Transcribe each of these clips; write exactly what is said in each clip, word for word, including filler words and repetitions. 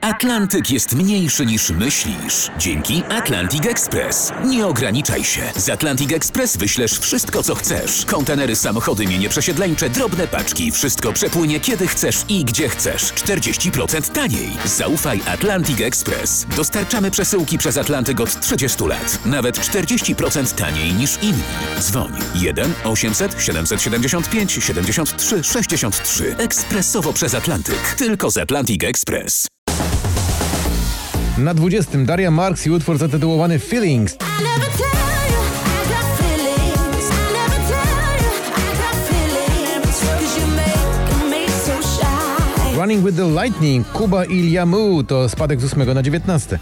Atlantyk jest mniejszy niż myślisz. Dzięki Atlantic Express. Nie ograniczaj się. Z Atlantic Express wyślesz wszystko, co chcesz. Kontenery, samochody, mienie przesiedleńcze, drobne paczki. Wszystko przepłynie kiedy chcesz i gdzie chcesz. czterdzieści procent taniej. Zaufaj Atlantic Express. Dostarczamy przesyłki przez Atlantyk od trzydziestu lat. Nawet czterdzieści procent taniej niż inni. Dzwoń jeden osiemset siedemset siedemdziesiąt pięć siedemdziesiąt trzy sześćdziesiąt trzy. Ekspresowo przez Atlantyk. Tylko z Atlantic Express. Na dwudziestym Daria Marks i utwór zatytułowany Feelings. Running with the Lightning, Kuba i Liamu to spadek z ósmego na dziewiętnasty.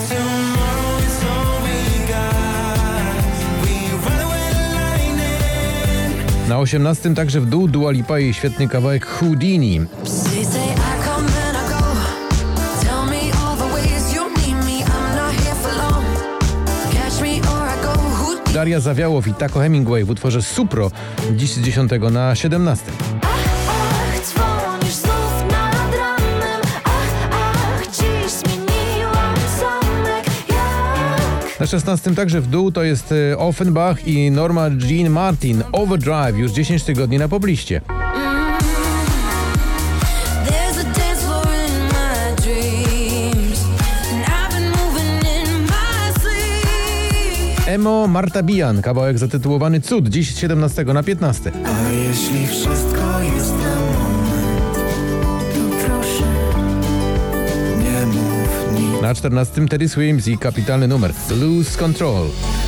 Na osiemnastym także w dół Dua Lipa i świetny kawałek Houdini. Daria Zawiałow i Taco Hemingway w utworze Supro, dziś z dziesiątego na siedemnastym. Na szesnastym także w dół to jest Offenbach i Norma Jean Martin, Overdrive, już dziesięć tygodni na pobliście. Emo, Marta Bijan, kawałek zatytułowany Cud, dziś z siedemnastego na piętnastym. A jeśli wszystko jest na moment, to proszę, nie mów nic. Na czternastym Teddy Swims i kapitalny numer Lose Control.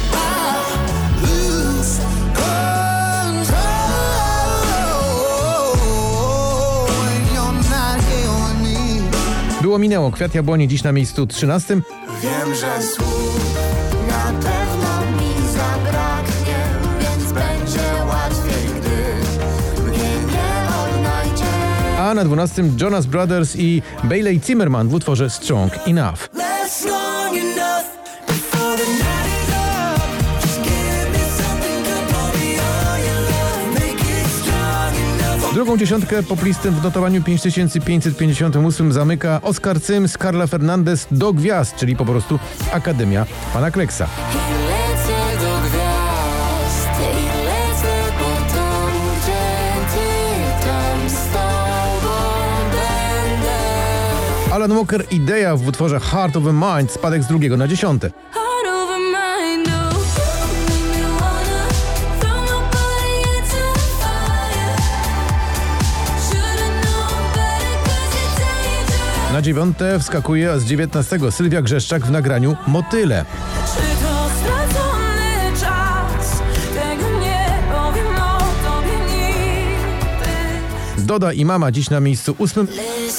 Było minęło, Kwiat Jabłoni dziś na miejscu trzynastym. Wiem, że słów na pewno mi zabraknie, więc będzie łatwiej, gdy mnie nie odnajdzie. A na dwunastym Jonas Brothers i Bailey Zimmerman w utworze Strong Enough. Drugą dziesiątkę poplisty w notowaniu pięć tysięcy pięćset pięćdziesiąt osiem zamyka Oscar Sims, Carla Fernandez do gwiazd, czyli po prostu Akademia Pana Kleksa. Alan Walker Idea w utworze Heart of a Mind, spadek z drugiego na dziesiąte. Na dziewiąte wskakuje z dziewiętnastego Sylwia Grzeszczak w nagraniu Motyle. Czy to stracony czas? Tego nie powiem o tobie nigdy. Doda i Mama dziś na miejscu ósmym.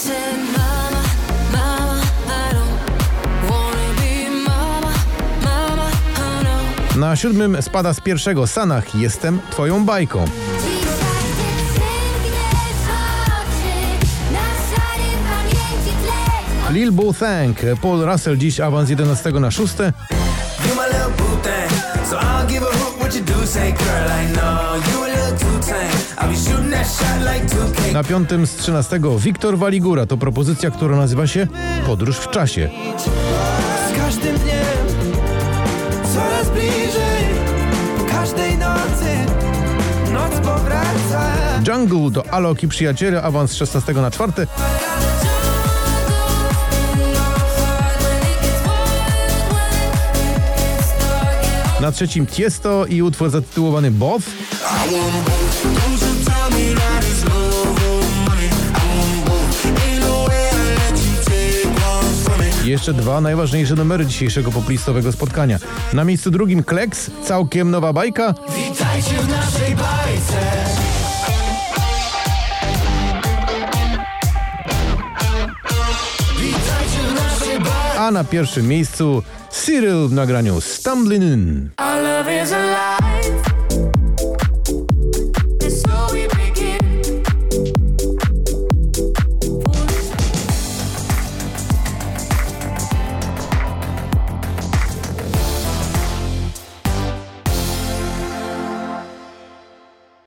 Na siódmym spada z pierwszego Sanach, Jestem twoją bajką. Lil Bo Thank, Paul Russell dziś awans z jedenastego na szóste. Na piątym z trzynastego Wiktor Waligura, to propozycja, która nazywa się Podróż w czasie. Z każdym dniem coraz bliżej, po każdej nocy noc powraca. Jungle to Alok i Przyjaciele, awans z szesnastego na czwarte. Na trzecim Tiesto i utwór zatytułowany Both. I jeszcze dwa najważniejsze numery dzisiejszego poplistowego spotkania. Na miejscu drugim Kleks, Całkiem nowa bajka. Witajcie w naszej bajce. Witajcie w naszej bajce. A na pierwszym miejscu Cyril w nagraniu Stumbling In. Our love is alive.